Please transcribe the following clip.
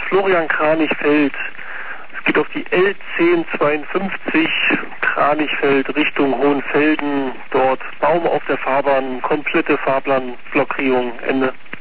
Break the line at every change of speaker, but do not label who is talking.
Florian Kranichfeld. Es geht auf die L1052 Kranichfeld Richtung Hohenfelden. Dort Baum auf der Fahrbahn, komplette Fahrplanblockierung, Ende.